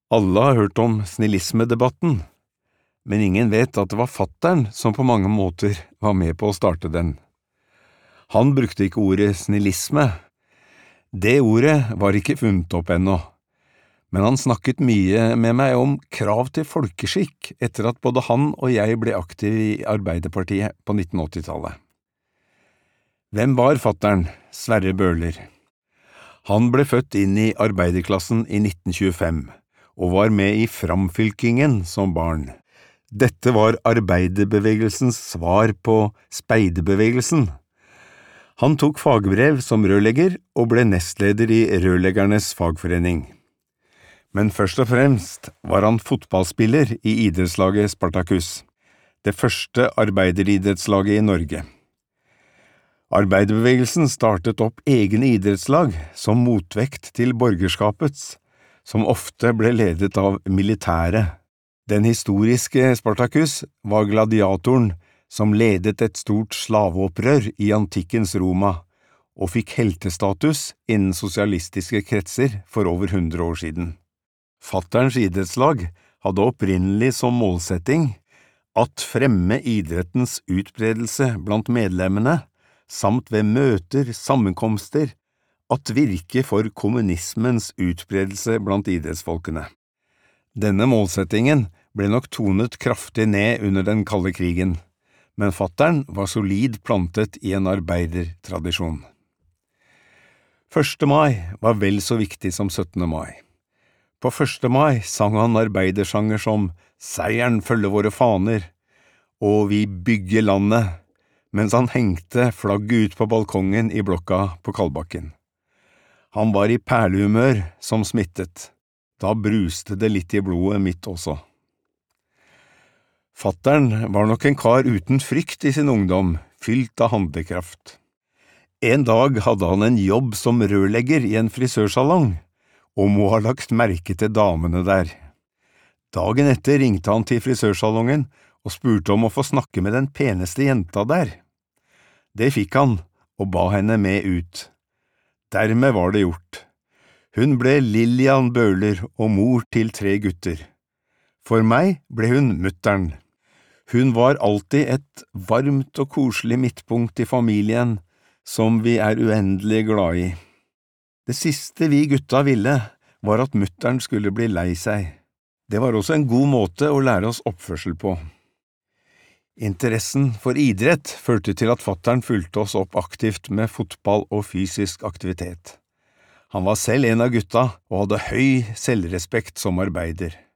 Alle har hørt om snillismedebatten, men ingen vet at det var fatteren som på mange måter var med på å starte den. Han brukte ikke ordet snillisme. Det ordet var ikke funnet opp ennå, men han snakket mye med meg om krav til folkeskikk etter at både han og jeg ble aktive i Arbeiderpartiet på 1980-tallet. Hvem var fatteren? Sverre Bøhler. Han ble født inn i arbeiderklassen i 1925, og var med i framfylkingen som barn. Dette var arbeiderbevegelsens svar på speiderbevegelsen. Han tok fagbrev som rørlegger og ble nestleder i Rørleggernes fagforening. Men først og fremst var han fotballspiller i idrettslaget Spartacus, det første arbeideridrettslaget i Norge. Arbeiderbevegelsen startet opp egne idrettslag som motvekt til borgerskapets, som ofte ble ledet av militære. Den historiske Spartacus var gladiatoren som ledet et stort slaveopprør i antikkens Roma, og fikk heltestatus innen sosialistiske kretser for over 100 år siden. Fatterens idrettslag hadde opprinnelig som målsetting at fremme idrettens utbredelse blant medlemmene, samt ved møter, sammenkomster, at virke for kommunismens utbredelse blant idrettsfolkene. Denne målsettingen ble nok tonet kraftig ned under den kalde krigen, men fatteren var solid plantet i en arbeidertradisjon. 1. mai var vel så viktig som 17. mai. På 1. mai sang han arbeidersanger som «Seieren følger våre faner» og «Vi bygger landet», mens han hengte flagget ut på balkongen i blokka på Kalbakken. Han var i perlehumør som smittet. Da bruste det litt i blodet mitt også. Fatteren var nok en kar uten frykt i sin ungdom, fylt av handlekraft. En dag hadde han en jobb som rørlegger i en frisørsalong, og må ha lagt merke til damene der. Dagen etter ringte han til frisørsalongen og spurte om å få snakke med den peneste jenta der. Det fikk han, og ba henne med ut. Dermed var det gjort. Hun ble Lillian Bøhler og mor til 3 gutter. For meg ble hun mutteren. Hun var alltid et varmt og koselig midtpunkt i familien, som vi er uendelig glad i. Det siste vi gutta ville, var at mutteren skulle bli lei seg. Det var også en god måte å lære oss oppførsel på. Interessen for idrett førte til at fatteren fulgte oss opp aktivt med fotball og fysisk aktivitet. Han var selv en av gutta og hadde høy selvrespekt som arbeider.